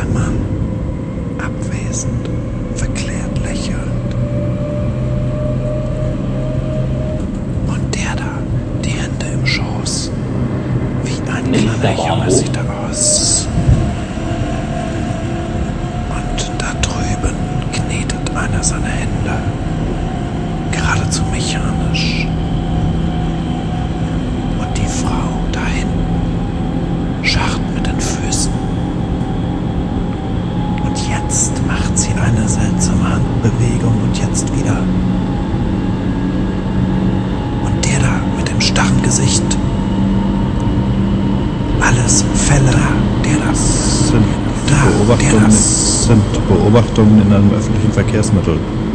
ein Mann, abwesend, verklärt lächelnd. Und der da, die Hände im Schoß, wie ein kleiner Junge sieht er aus. Und da drüben knetet einer seine Hände, geradezu mechanisch. Und die Frau da hinten scharrt mit den Füßen. Und jetzt macht sie eine seltsame Handbewegung und jetzt wieder. Und der da mit dem starren Gesicht. Alles Fälle, der das sind Beobachtungen in einem öffentlichen Verkehrsmittel.